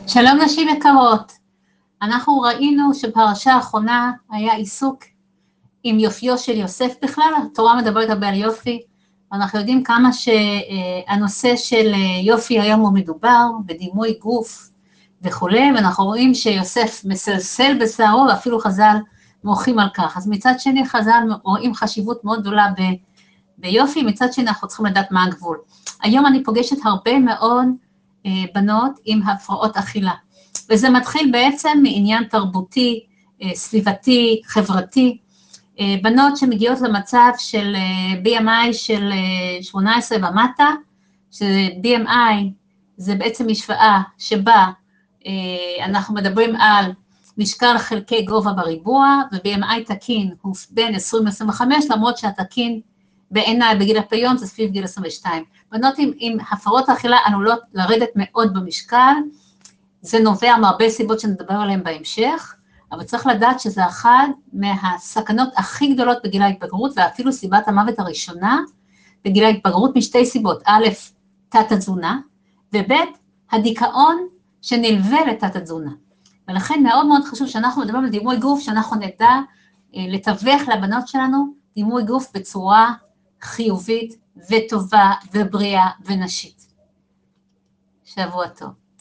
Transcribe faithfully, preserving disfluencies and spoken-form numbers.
שלום נשים יקרות, אנחנו ראינו שפרשה האחרונה היה עיסוק עם יופיו של יוסף בכלל, התורה מדברת הרבה על יופי, אנחנו יודעים כמה שהנושא של יופי היום הוא מדובר, בדימוי גוף וכו', ואנחנו רואים שיוסף מסלסל בשערו, ואפילו חז"ל מורחים על כך, אז מצד שני חז"ל רואים חשיבות מאוד גדולה ב, ביופי, מצד שני אנחנו צריכים לדעת מה הגבול. היום אני פוגשת הרבה מאוד בנות עם הפרעות אכילה, וזה מתחיל בעצם מעניין תרבותי, סביבתי, חברתי, בנות שמגיעות למצב של בי אם איי של שמונה עשרה ומטה, ש-בי אם איי זה בעצם משוואה שבה אנחנו מדברים על משקל חלקי גובה בריבוע, ו-בי אם איי תקין הוא בין עשרים לעשרים וחמש, למרות שהתקין בעיניי בגיל הפריון זה סביב גיל עשרים ושתיים. בנות עם, עם הפרעות האכילה עלולות לרדת מאוד במשקל, זה נובע מהרבה סיבות שנדבר עליהן בהמשך, אבל צריך לדעת שזה אחד מהסכנות הכי גדולות בגיל ההתבגרות, ואפילו סיבת המוות הראשונה בגיל ההתבגרות משתי סיבות, א', תת התזונה, וב', הדיכאון שנלווה לתת התזונה. ולכן מאוד מאוד חשוב שאנחנו מדברים על דימוי גוף, שאנחנו נדע לתווך לבנות שלנו דימוי גוף בצורה חיובית וטובה ובריאה ונשית. שבוע טוב.